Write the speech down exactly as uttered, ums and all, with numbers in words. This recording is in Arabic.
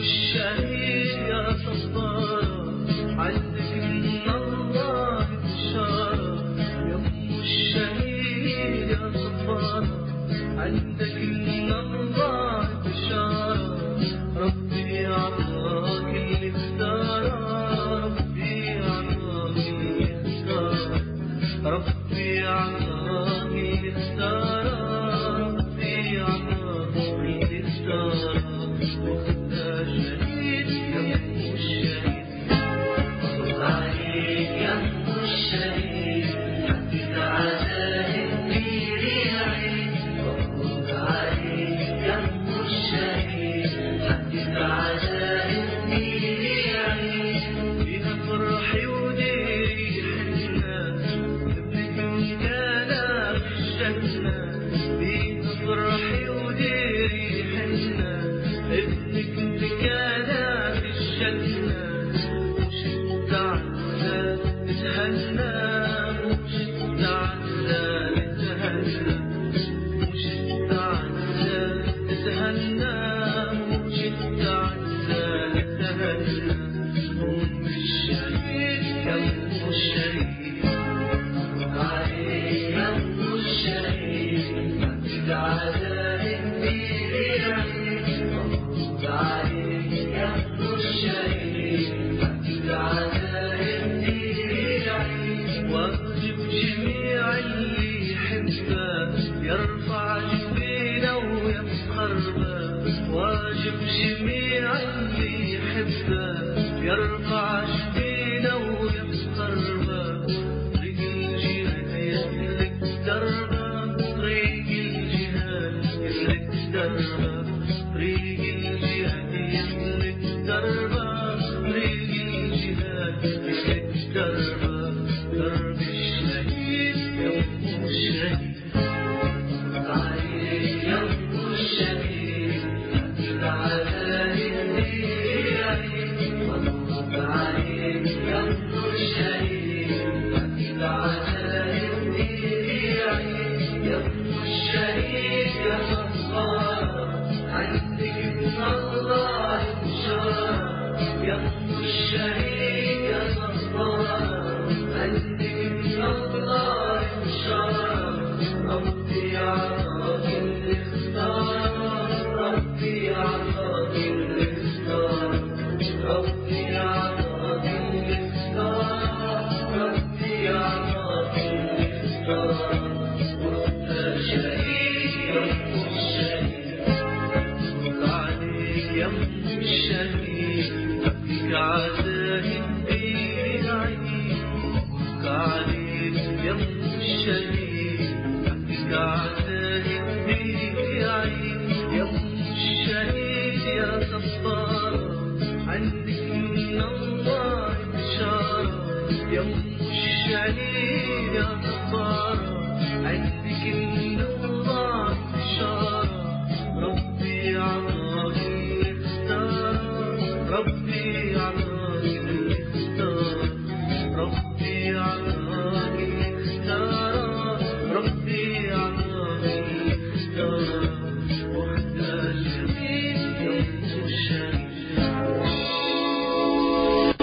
الشهيد يا صبارة، عندك من الله بشارة. يا أم الشهيد يا صبارة، عندك من الله بشارة. ربي عطاك اللي اختاره، ربي عطاك اللي اختاره، ربي عطاك اللي اختاره، ربي عطاك اللي اختاره. واخدها شهيد يا أم الشهيد، مبروك عليك يا أم الشهيد، حقك عزايم كبير يا عيد. مبروك عليك يا أم الشهيد، حقك عزايم كبير يا عيد. فيها فرحي وديري حنا، ابنك مكانه في الجنة. فيها فرحي وديري حنا، ابنك مكانه في الجنة. وشد عنا نتهنى، وشد عنا نتهنى، وشد عنا نتهنى، وشد عنا نتهنى. أم الشهيد يا أم الشهيد، مبروك عليك يا أم الشهيد، حقك عزايم كبير يا عيد. مبروك عليك يا أم الشهيد، حقك عزايم كبير يا عيد. واجب جميع اللي يحبه يرفع جبينه ويفخر به. واجب جميع اللي يحبه يرفع جبينه ويفخر به. طريق الجهاد يسلك دربه، طريق الجهاد يسلك دربه، طريق الجهاد يسلك دربه، طريق الجهاد يسلك دربه. درب الشهيد يا أم الشهيد، مبروك عليك يا أم الشهيد، حقك عزايم كبير يا عيد. مبروك عليك يا أم الشهيد، حقك عزايم كبير يا عيد. يا أم الشهيد يا صبارة، عندك من الله بشارة. يا أم الشهيد يا صبارة، عندك من الله بشارة. ربي عطاك اللي اختاره، ربي عطاك اللي اختاره، ربي عطاك اللي اختاره، ربي عطاك اللي اختاره. واخدها شهيد يا أم الشهيد، مبروك عليك يا أم الشهيد، حقك عزايم